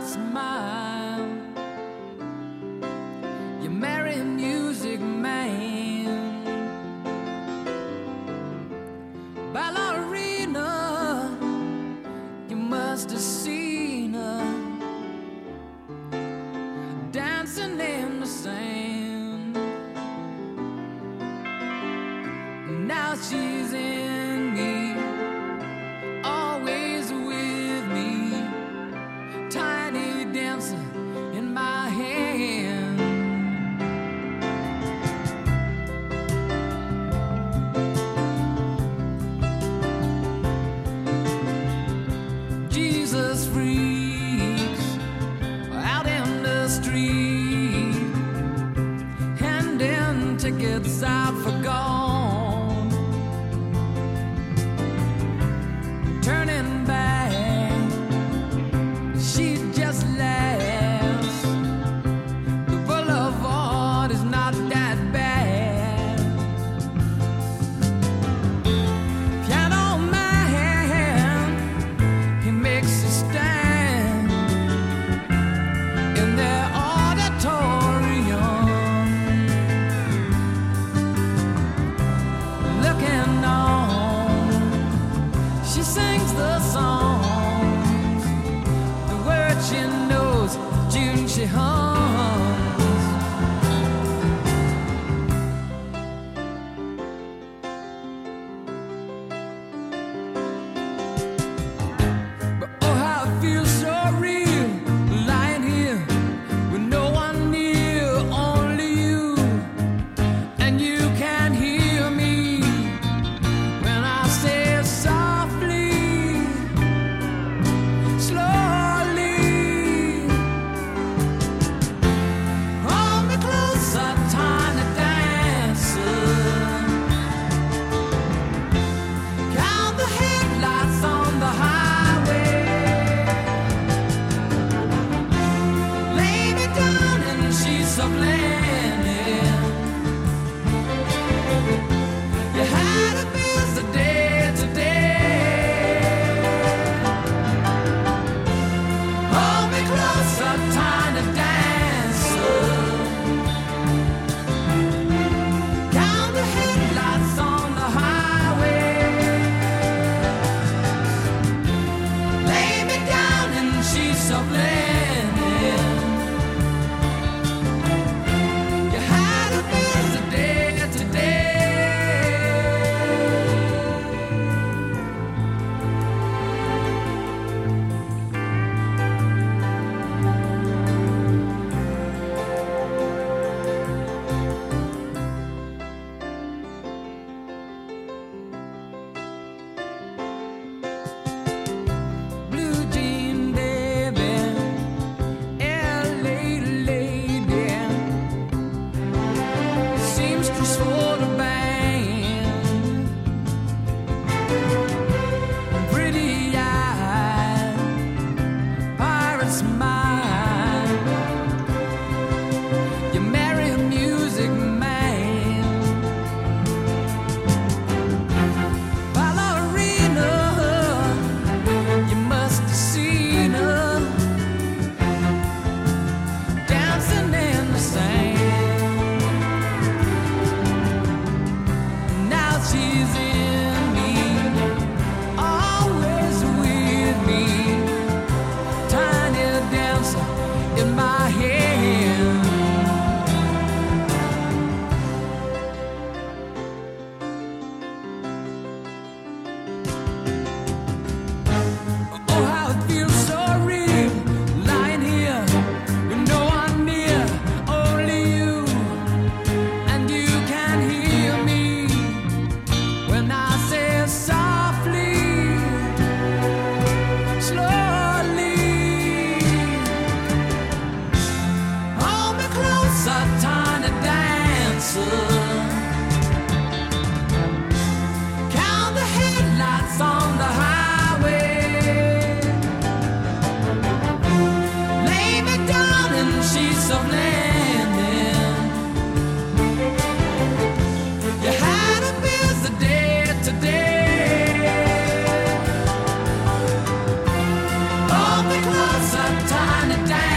smile. You marry a music man. Ballerina, you must have seen her dancing in the sand. Now she's in me, always with me, tiny dancer in my hand. Jesus freaks out in the street, handing tickets out for gone, turning back, she just laughs. The boulevard is not that bad. Piano man, he makes a stand in their auditorium, looking on. She sings the songs, the words she knows, June she hums. But oh, how it feels so real, lying here with no one near, only you, and you can hear me when I say softly, slowly, hold me closer, tiny dancer. Count the headlights on the highway. Lay me down in sheets of linen. You had a busy day today. Hold me closer, tiny dancer. Count the headlights on the highway. Lay me down in sheets of linen. You had a busy day today. Blue jean baby, LA lady, seamstress for the band, pretty eye, pirate smile. You marry a music man. Ballerina, you must have seen her dancing in the sand. Now she's in me, always with me, tiny dancer in my hand. Oh, how it feels so real, lying here with no one near, only you, and you can hear me when I say softly, slowly, hold me closer, tiny dancer. Count the headlights on the highway. Lay me down in sheets of linen. You had a busy day today. Hold me closer, time to dance.